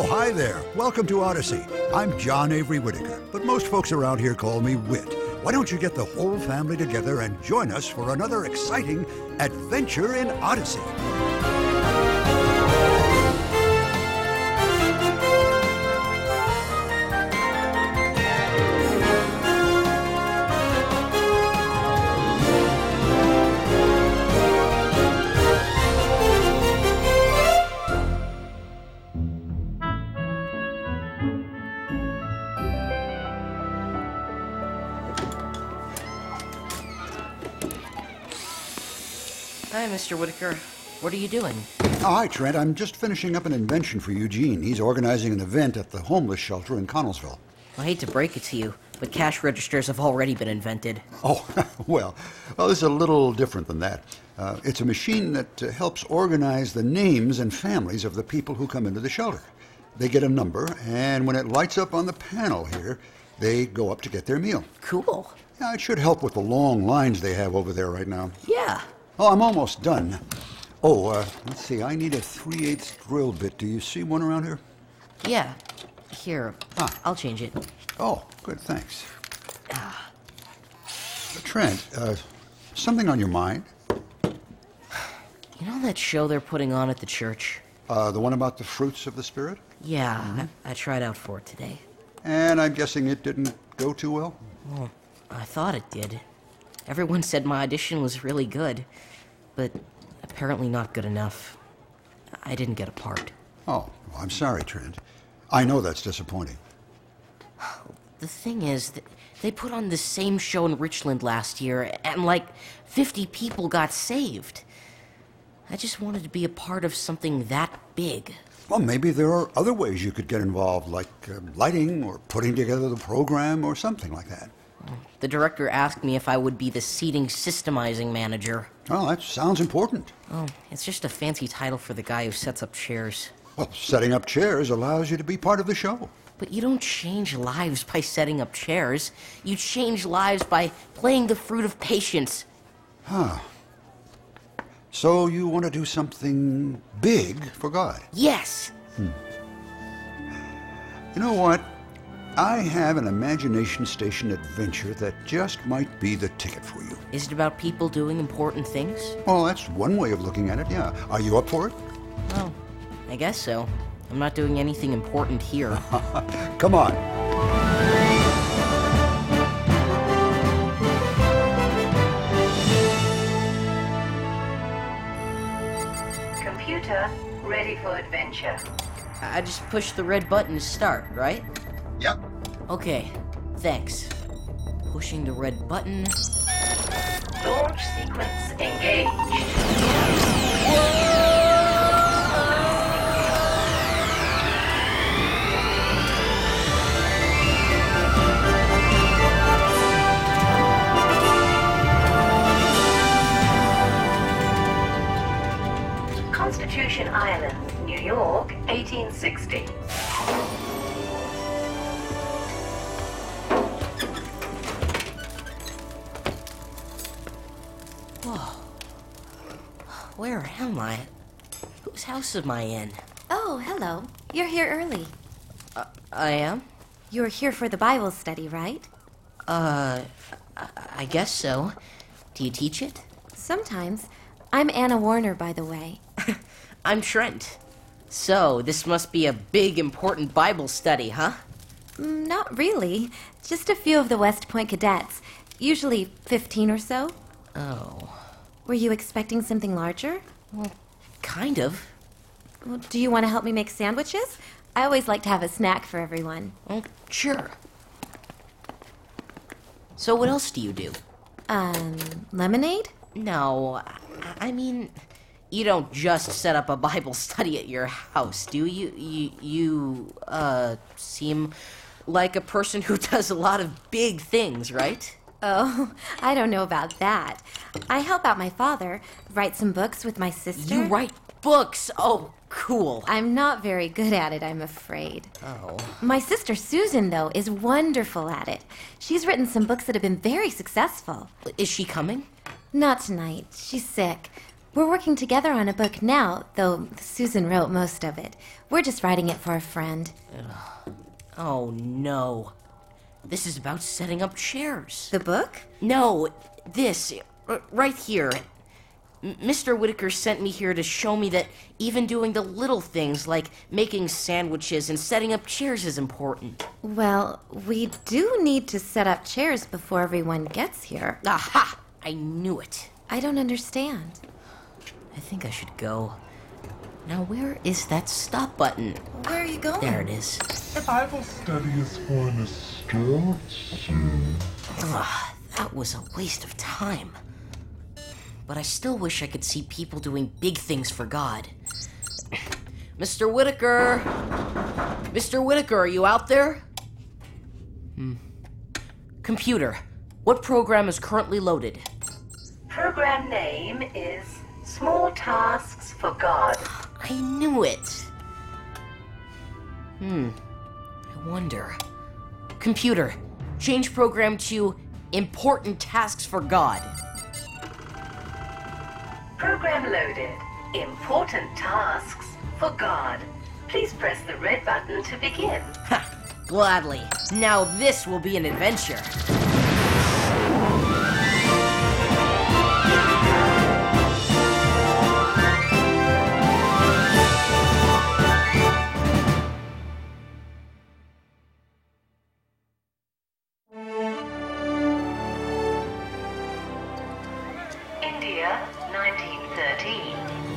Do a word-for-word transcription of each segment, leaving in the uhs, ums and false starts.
hi there. Welcome to Odyssey. I'm John Avery Whitaker, but most folks around here call me Whit. Why don't you get the whole family together and join us for another exciting adventure in Odyssey? Hi, Mister Whitaker. What are you doing? Oh, hi, Trent. I'm just finishing up an invention for Eugene. He's organizing an event at the homeless shelter in Connellsville. I hate to break it to you, but cash registers have already been invented. Oh, well, well, this is a little different than that. Uh, it's a machine that uh, helps organize the names and families of the people who come into the shelter. They get a number, and when it lights up on the panel here, they go up to get their meal. Cool. Yeah, it should help with the long lines they have over there right now. Yeah. Oh, I'm almost done. Oh, uh, let's see. I need a three eighths drill bit. Do you see one around here? Yeah. Here, Ah. I'll change it. Oh, good, thanks. Trent, uh, something on your mind? You know that show they're putting on at the church? Uh, the one about the fruits of the Spirit? Yeah, I, I tried out for it today. And I'm guessing it didn't go too well? Well, I thought it did. Everyone said my audition was really good, but apparently not good enough. I didn't get a part. Oh, well, I'm sorry, Trent. I know that's disappointing. The thing is, th- they put on the same show in Richland last year, and like fifty people got saved. I just wanted to be a part of something that big. Well, maybe there are other ways you could get involved, like uh, lighting or putting together the program or something like that. The director asked me if I would be the seating systemizing manager. Oh, that sounds important. Oh, it's just a fancy title for the guy who sets up chairs. Well, setting up chairs allows you to be part of the show. But you don't change lives by setting up chairs. You change lives by playing the fruit of patience. Huh. So you want to do something big for God? Yes! Hmm. You know what? I have an imagination station adventure that just might be the ticket for you. Is it about people doing important things? Well, that's one way of looking at it, yeah. Are you up for it? Oh, I guess so. I'm not doing anything important here. Come on. Computer, ready for adventure. I just push the red button to start, right? Yep. Okay, thanks. Pushing the red button. Launch sequence engaged. Constitution Island, New York, eighteen sixty. Where am I? Whose house am I in? Oh, hello. You're here early. Uh, I am? You're here for the Bible study, right? Uh, I, I guess so. Do you teach it? Sometimes. I'm Anna Warner, by the way. I'm Trent. So, this must be a big, important Bible study, huh? Mm, not really. Just a few of the West Point cadets. Usually fifteen or so. Oh. Were you expecting something larger? Well, kind of. Well, do you want to help me make sandwiches? I always like to have a snack for everyone. Well, sure. So what else do you do? Um, lemonade? No, I, I mean, you don't just set up a Bible study at your house, do you? You, you uh, seem like a person who does a lot of big things, right? Oh, I don't know about that. I help out my father, write some books with my sister. You write books? Oh, cool. I'm not very good at it, I'm afraid. Oh. My sister Susan, though, is wonderful at it. She's written some books that have been very successful. Is she coming? Not tonight. She's sick. We're working together on a book now, though Susan wrote most of it. We're just writing it for a friend. Oh, no. This is about setting up chairs. The book? No, this, r- right here. M- Mister Whitaker sent me here to show me that even doing the little things like making sandwiches and setting up chairs is important. Well, we do need to set up chairs before everyone gets here. Aha! I knew it. I don't understand. I think I should go. Now, where is that stop button? Where are you going? There it is. The Bible study is going to start soon. Ugh, that was a waste of time. But I still wish I could see people doing big things for God. Mister Whitaker! Mister Whitaker, are you out there? Hmm. Computer, what program is currently loaded? Program name is Small Tasks for God. I knew it. Hmm. I wonder. Computer, change program to Important Tasks for God. Program loaded. Important tasks for God. Please press the red button to begin. Ha! Gladly. Now this will be an adventure. India, nineteen thirteen.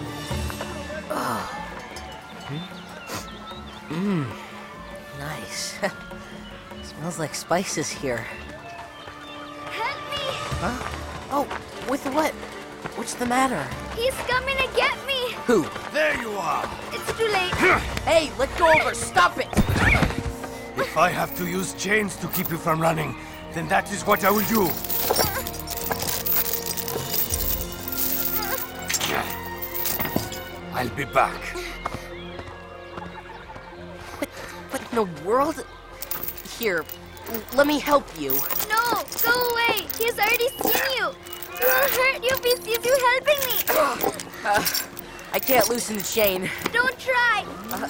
Nice. Smells like spices here. Help me! Oh, with what? What's the matter? He's coming to get me! Who? There you are! It's too late. Hey, let go of her! Stop it! If I have to use chains to keep you from running, then that is what I will do. I'll be back. What, what in the world? Here, l- let me help you. No, go away! He's already seen you! He will hurt you if he sees you helping me! I can't loosen the chain. Don't try!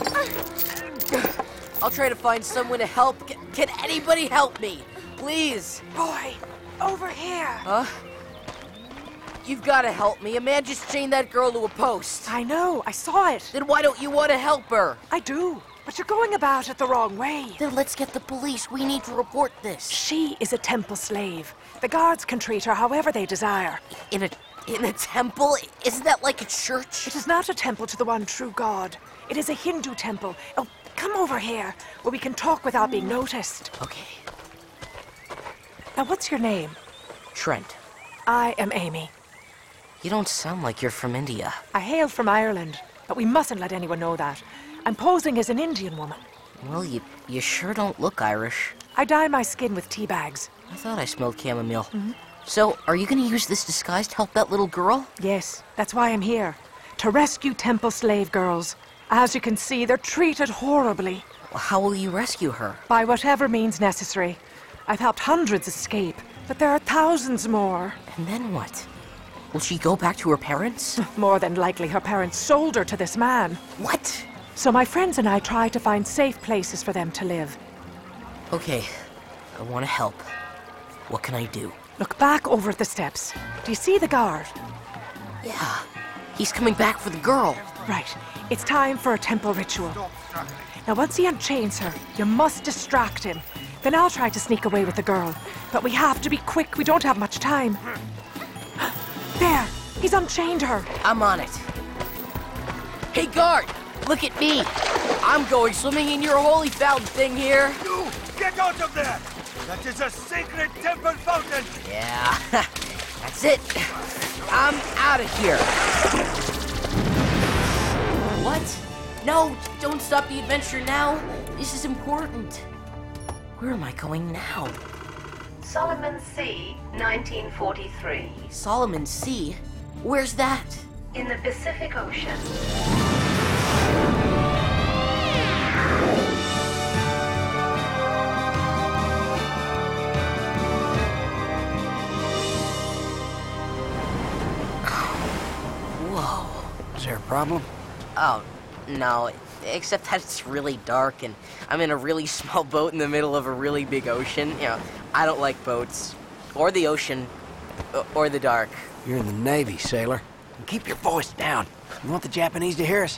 I'll try to find someone to help. C- can anybody help me? Please. Boy, over here. Huh? You've got to help me. A man just chained that girl to a post. I know, I saw it. Then why don't you want to help her? I do, but you're going about it the wrong way. Then let's get the police. We need to report this. She is a temple slave. The guards can treat her however they desire. In a in a temple? Isn't that like a church? It is not a temple to the one true God. It is a Hindu temple. Oh, come over here, where we can talk without being noticed. Okay. Now, what's your name? Trent, I am Amy. you don't sound like you're from India. I hail from Ireland, but we mustn't let anyone know that. I'm posing as an Indian woman. Well, you you sure don't look Irish. I dye my skin with tea bags. I thought I smelled chamomile. So, are you going to use this disguise to help that little girl? Yes, that's why I'm here. To rescue temple slave girls. As you can see, they're treated horribly. Well, how will you rescue her? By whatever means necessary. I've helped hundreds escape, but there are thousands more. And then what? Will she go back to her parents? More than likely, her parents sold her to this man. What? So my friends and I try to find safe places for them to live. Okay, I want to help. What can I do? Look back over at the steps. Do you see the guard? Yeah, he's coming back for the girl. Right. It's time for a temple ritual. Now, once he unchains her, you must distract him. Then I'll try to sneak away with the girl. But we have to be quick. We don't have much time. There! He's unchained her. I'm on it. Hey, guard! Look at me! I'm going swimming in your holy fountain thing here. You, get out of there! That is a sacred temple fountain! Yeah, that's it. I'm out of here. What? No, don't stop the adventure now. This is important. Where am I going now? Solomon Sea, nineteen forty-three. Solomon Sea? Where's that? In the Pacific Ocean. Whoa. Is there a problem? Oh, no. Except that it's really dark and I'm in a really small boat in the middle of a really big ocean. You know, I don't like boats. Or the ocean. Or the dark. You're in the Navy, sailor. And keep your voice down. You want the Japanese to hear us?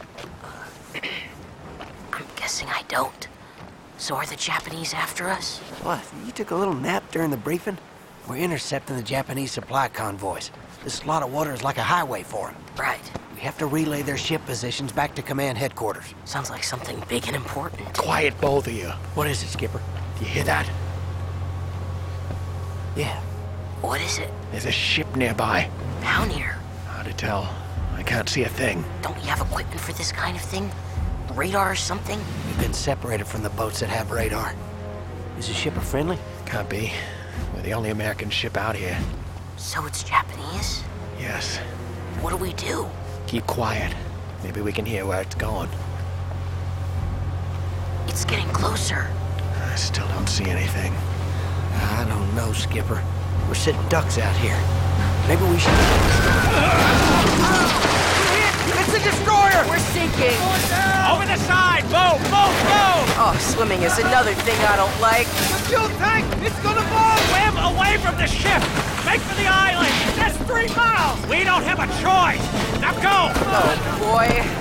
I'm guessing I don't. So are the Japanese after us? What? You took a little nap during the briefing? We're intercepting the Japanese supply convoys. This slot of water is like a highway for them. Right. We have to relay their ship positions back to command headquarters. Sounds like something big and important. Quiet, both of you. What is it, Skipper? Do you hear that? Yeah. What is it? There's a ship nearby. How near? Hard to tell. I can't see a thing. Don't you have equipment for this kind of thing? Radar or something? We've been separated from the boats that have radar. Is the shipper friendly? Can't be. We're the only American ship out here. So it's Japanese? Yes. What do we do? Keep quiet. Maybe we can hear where it's going. It's getting closer. I still don't see anything. I don't know, Skipper. We're sitting ducks out here. Maybe we should... It's a destroyer! We're sinking! Over the side! Move! Move! Move! Oh, swimming is another thing I don't like. The fuel tank! It's gonna blow! Swim away from the ship! Make for the island! That's three miles! We don't have a choice! Now go! Oh, boy.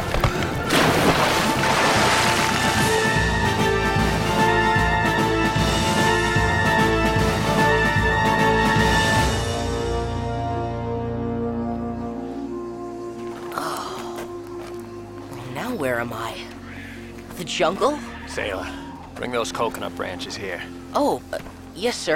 Where am I? The jungle? Sailor, bring those coconut branches here. Oh, uh, yes, sir.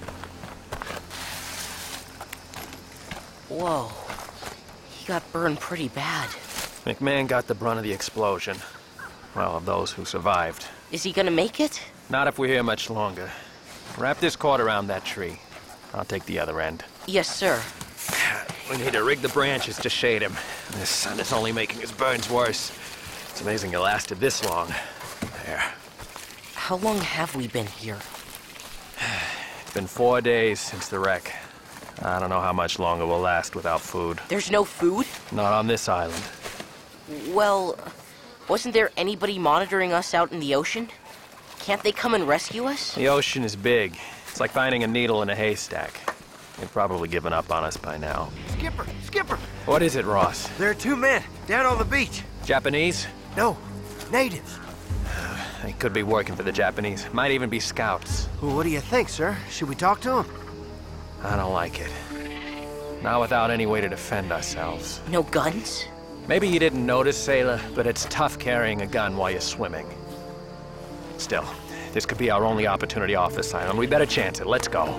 Whoa. He got burned pretty bad. McMahon got the brunt of the explosion. Well, of those who survived. Is he gonna make it? Not if we're here much longer. Wrap this cord around that tree. I'll take the other end. Yes, sir. We need to rig the branches to shade him. The sun is only making his burns worse. It's amazing it lasted this long. There. How long have we been here? It's been four days since the wreck. I don't know how much longer we'll last without food. There's no food? Not on this island. Well, wasn't there anybody monitoring us out in the ocean? Can't they come and rescue us? The ocean is big. It's like finding a needle in a haystack. They've probably given up on us by now. Skipper! Skipper! What is it, Ross? There are two men down on the beach. Japanese? No, natives. They could be working for the Japanese. Might even be scouts. Well, what do you think, sir? Should we talk to them? I don't like it. Not without any way to defend ourselves. No guns? Maybe you didn't notice, sailor, but it's tough carrying a gun while you're swimming. Still, this could be our only opportunity off this island. We better chance it. Let's go.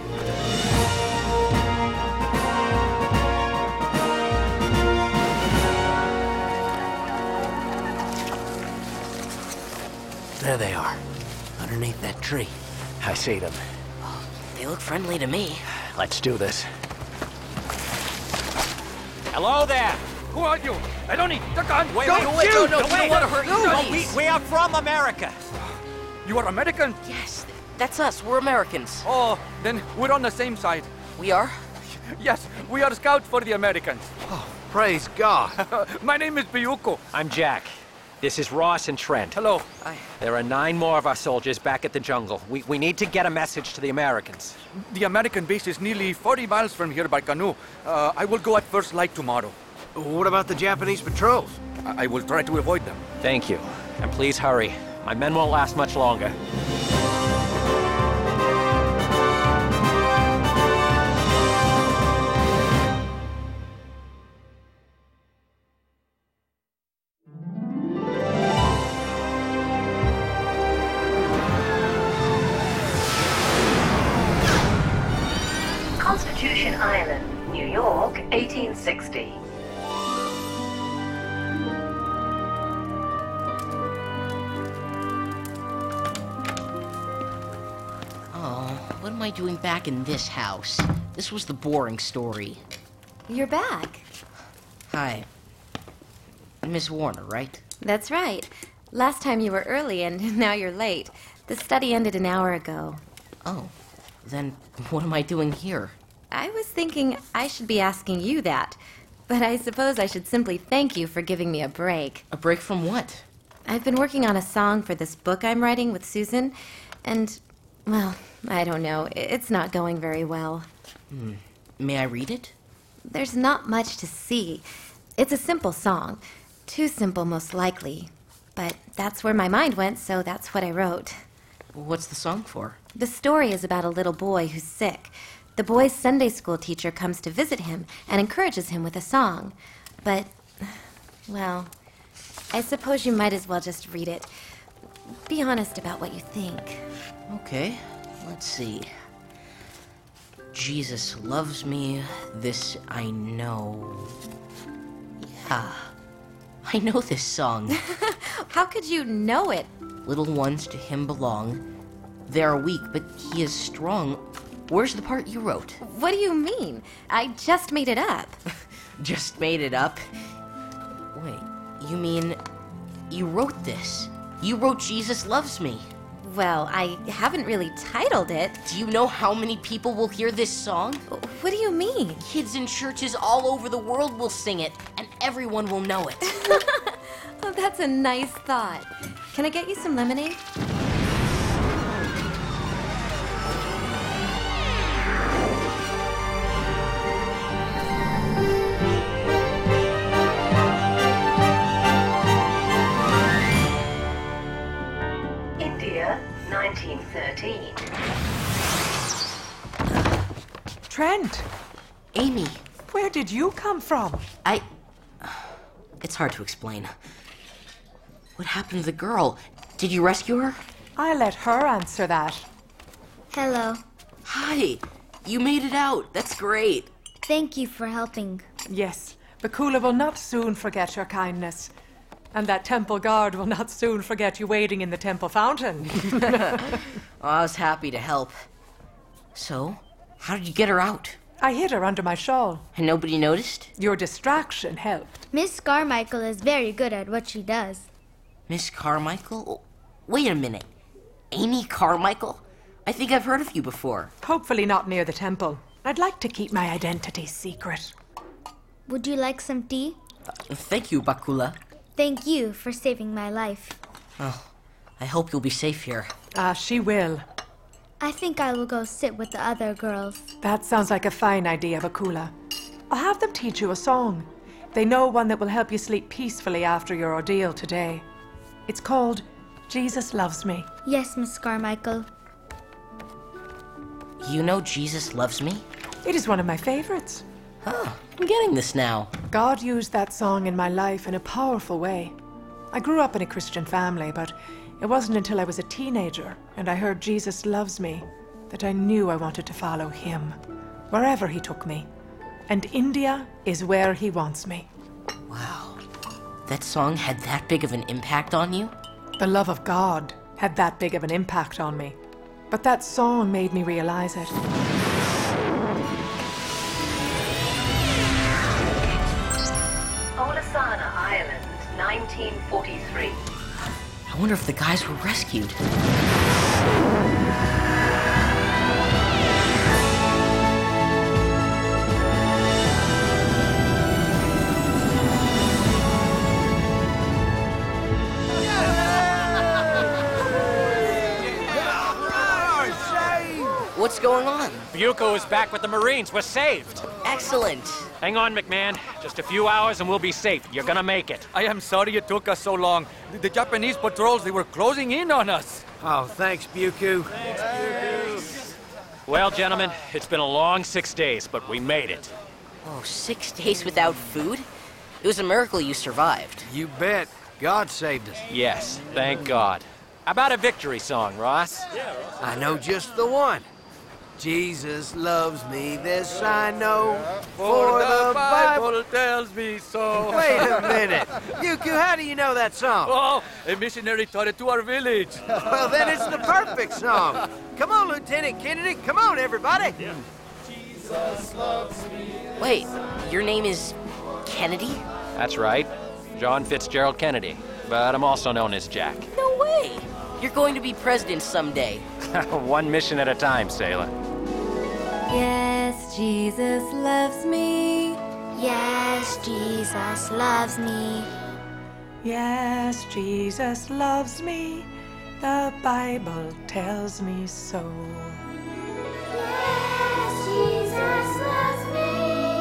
There they are, underneath that tree. I see them. They look friendly to me. Let's do this. Hello there! Who are you? I don't need the gun! Wait, Don't wait, wait! shoot! No, You don't want to hurt your no, we, buddies. we are from America! You are American? Yes, that's us. We're Americans. Oh, then we're on the same side. We are? Yes, we are scouts for the Americans. Oh, praise God. My name is Biyuko. I'm Jack. This is Ross and Trent. Hello. I... There are nine more of our soldiers back at the jungle. We, we need to get a message to the Americans. The American base is nearly forty miles from here by canoe. Uh, I will go at first light tomorrow. What about the Japanese patrols? I, I will try to avoid them. Thank you. And please hurry. My men won't last much longer. Constitution Island, New York, eighteen sixty. Oh, what am I doing back in this house? This was the boring story. You're back. Hi. Miss Warner, right? That's right. Last time you were early and now you're late. The study ended an hour ago. Oh, then what am I doing here? I was thinking I should be asking you that. but I suppose I should simply thank you for giving me a break. A break from what? I've been working on a song for this book I'm writing with Susan, and, well, I don't know. It's not going very well. Hmm. May I read it? There's not much to see. It's a simple song. Too simple, most likely. But that's where my mind went, so that's what I wrote. What's the song for? The story is about a little boy who's sick. The boy's Sunday school teacher comes to visit him and encourages him with a song. But, well, I suppose you might as well just read it. Be honest about what you think. Okay, let's see. Jesus loves me, this I know. Yeah, I know this song. How could you know it? Little ones to him belong. They are weak, but he is strong. Where's the part you wrote? What do you mean? I just made it up. Just made it up? Wait, you mean you wrote this? You wrote Jesus Loves Me. Well, I haven't really titled it. Do you know how many people will hear this song? What do you mean? Kids in churches all over the world will sing it, and everyone will know it. Oh, that's a nice thought. Can I get you some lemonade? nineteen thirteen. Trent! Amy! Where did you come from? I... It's hard to explain. What happened to the girl? Did you rescue her? I'll let her answer that. Hello. Hi! You made it out. That's great. Thank you for helping. Yes, Bakula will not soon forget your kindness. And that temple guard will not soon forget you wading in the temple fountain. Oh, I was happy to help. So, how did you get her out? I hid her under my shawl. And nobody noticed? Your distraction helped. Miss Carmichael is very good at what she does. Miss Carmichael? Wait a minute. Amy Carmichael? I think I've heard of you before. Hopefully not near the temple. I'd like to keep my identity secret. Would you like some tea? Uh, thank you, Bakula. Thank you for saving my life. Oh, I hope you'll be safe here. Ah, uh, she will. I think I will go sit with the other girls. That sounds like a fine idea, Bakula. I'll have them teach you a song. They know one that will help you sleep peacefully after your ordeal today. It's called Jesus Loves Me. Yes, Miss Carmichael. You know Jesus Loves Me? It is one of my favorites. Huh, I'm getting this now. God used that song in my life in a powerful way. I grew up in a Christian family, but it wasn't until I was a teenager and I heard Jesus Loves Me that I knew I wanted to follow him, wherever he took me. And India is where he wants me. Wow. That song had that big of an impact on you? The love of God had that big of an impact on me. But that song made me realize it. Olasana Island, nineteen forty-three. I wonder if the guys were rescued. What's going on? Bucco is back with the Marines. We're saved. Excellent. Hang on, McMahon. Just a few hours and we'll be safe. You're gonna make it. I am sorry it took us so long. The, the Japanese patrols, they were closing in on us. Oh, thanks, Bucco. Thanks, Bucco. Well, gentlemen, it's been a long six days, but we made it. Oh, six days without food? It was a miracle you survived. You bet. God saved us. Yes, thank God. How about a victory song, Ross? Yeah, Ross. I know just the one. Jesus loves me, this I know, for, for the, the Bible, Bible tells me so. Wait a minute. Bucco, how do you know that song? Oh, a missionary taught it to our village. Well, then it's the perfect song. Come on, Lieutenant Kennedy. Come on, everybody. Yeah. Jesus loves me. Wait, your name is Kennedy? That's right. John Fitzgerald Kennedy. But I'm also known as Jack. No way! You're going to be president someday. One mission at a time, sailor. Yes, Jesus loves me. Yes, Jesus loves me. Yes, Jesus loves me. The Bible tells me so. Yes, Jesus loves me.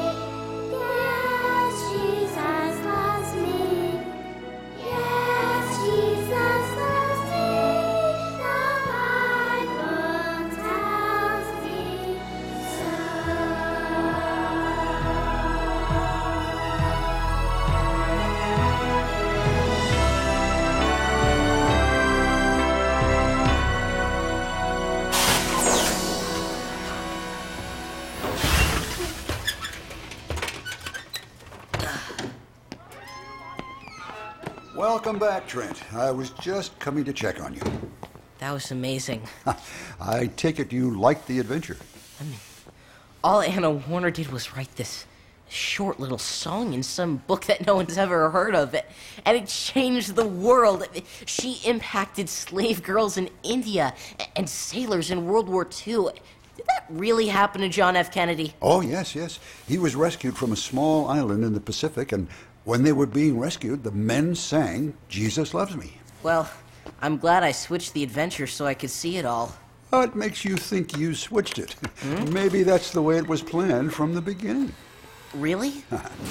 Yes, Jesus loves me. Yes, Jesus loves me. The Bible tells me so. Welcome back, Trent. I was just coming to check on you. That was amazing. I take it you liked the adventure. I mean, all Anna Warner did was write this short little song in some book that no one's ever heard of, and it changed the world. She impacted slave girls in India and sailors in World War Two. Did that really happen to John F. Kennedy? Oh, yes, yes. He was rescued from a small island in the Pacific, and when they were being rescued, the men sang, "Jesus Loves Me." Well, I'm glad I switched the adventure so I could see it all. What makes you think you switched it? Hmm? Maybe that's the way it was planned from the beginning. Really?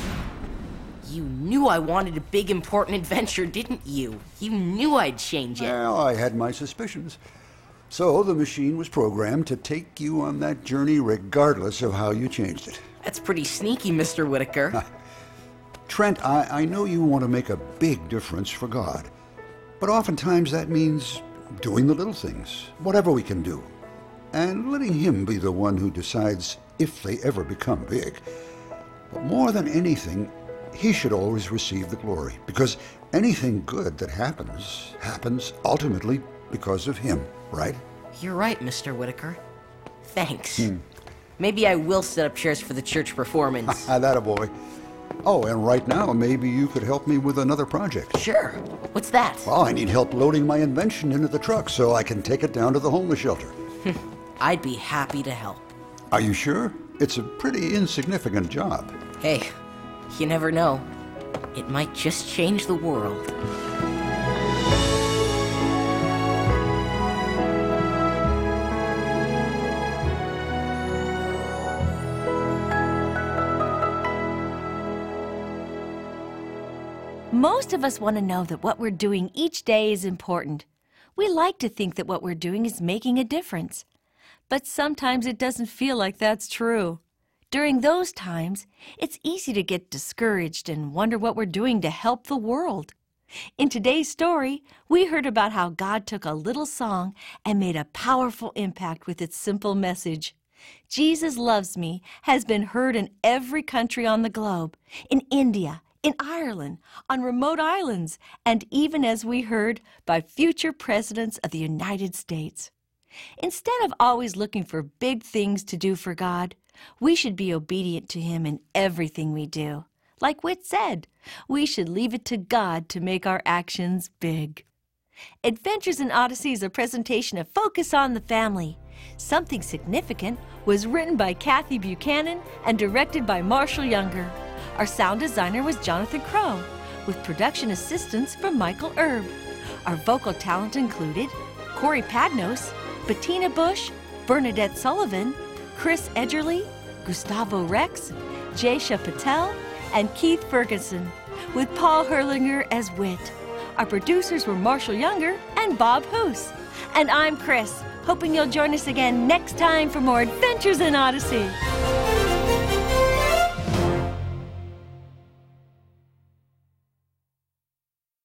You knew I wanted a big, important adventure, didn't you? You knew I'd change it. Well, I had my suspicions. So the machine was programmed to take you on that journey regardless of how you changed it. That's pretty sneaky, Mister Whitaker. Trent, I, I know you want to make a big difference for God. But oftentimes that means doing the little things, whatever we can do, and letting Him be the one who decides if they ever become big. But more than anything, He should always receive the glory, because anything good that happens, happens ultimately because of Him, right? You're right, Mister Whitaker. Thanks. Hmm. Maybe I will set up chairs for the church performance. That a boy. Oh, and right now, maybe you could help me with another project. Sure. What's that? Well, I need help loading my invention into the truck so I can take it down to the homeless shelter. I'd be happy to help. Are you sure? It's a pretty insignificant job. Hey, you never know. It might just change the world. Most of us want to know that what we're doing each day is important. We like to think that what we're doing is making a difference. But sometimes it doesn't feel like that's true. During those times, it's easy to get discouraged and wonder what we're doing to help the world. In today's story, we heard about how God took a little song and made a powerful impact with its simple message. Jesus Loves Me has been heard in every country on the globe, in India, in Ireland, on remote islands, and even, as we heard, by future presidents of the United States. Instead of always looking for big things to do for God, we should be obedient to Him in everything we do. Like Whit said, we should leave it to God to make our actions big. Adventures in Odyssey is a presentation of Focus on the Family. Something Significant was written by Kathy Buchanan and directed by Marshall Younger. Our sound designer was Jonathan Crow, with production assistance from Michael Erb. Our vocal talent included Corey Padnos, Bettina Bush, Bernadette Sullivan, Chris Edgerly, Gustavo Rex, Jaysha Patel, and Keith Ferguson, with Paul Herlinger as Whit. Our producers were Marshall Younger and Bob Hoos. And I'm Chris, hoping you'll join us again next time for more Adventures in Odyssey.